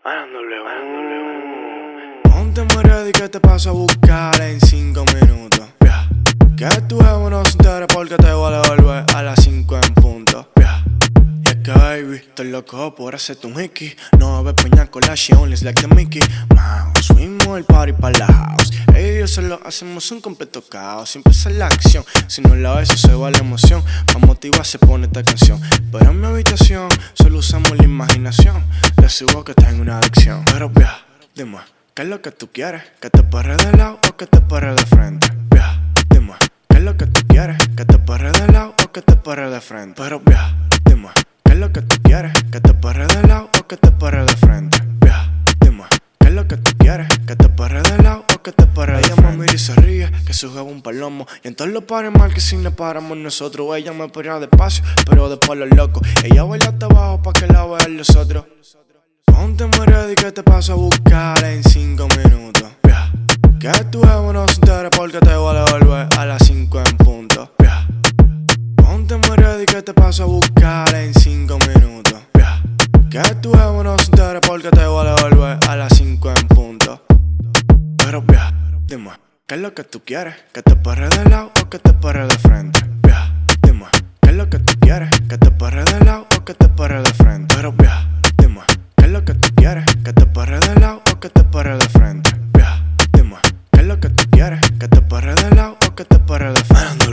Ponte muy ready que te paso a buscar en 5 minutos. Que tu jefe no se entere porque te voy a devolver a las 5 en punto. Y es que baby, estoy loco por hacerte un hickey. No ves peña con la she only like the Mickey Mouse. Fuimos el party pa' la house. Ellos solo hacemos un completo caos. Siempre es la acción. Si no la ves, se va la emoción. Pa' motivar se pone esta canción. Pero en mi habitación solo usamos la imaginación. Le subo que tengo una adicción. Pero dime, ¿qué es lo que tú quieres? ¿Que te pare de lado o que te pare de frente? Dime, ¿qué es lo que tú quieres? ¿Que te pare de lado o que te pare de frente? Pero dime, ¿qué es lo que tú quieres? ¿Que te pare de lado o que te pare de frente? Dime, ¿qué es lo que tú quieres? ¿Que te pare de lado o que te pare de frente? Ella me mira y se ríe, que su jefe un palomo. Y en todos los pares mal que si le paramos nosotros. Ella me pega despacio, pero después lo loco. Ella baila hasta abajo pa' que la vean los otros. Ponte muy ready que te paso a buscar en 5 minutos. Que tu jefe no se entere porque te voy a devolver a las 5 en punto. Ponte muy ready que te paso a buscar en 5 minutos. Que tu jefe no se entere porque te voy a devolver a las 5 en punto. Pero dime, ¿qué es lo que tú quieres? ¿Que te pare de lado o que te pare de frente? Dime, ¿qué es lo que tú quieres? ¿Que te pare de lado o que te pare de frente? Pero dime, ¿qué es lo que tú quieres? ¿Que te pare de lado o que te pare de frente? Dime, ¿qué es lo que tú quieres? ¿Que te pare de lado o que te pare de frente?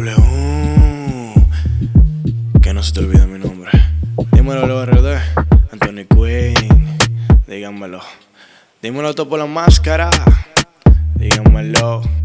Que no se te olvide mi nombre. Dímelo LRD, Anthony Quinn. Díganmelo. Dímelo todo por la máscara. Díganmelo.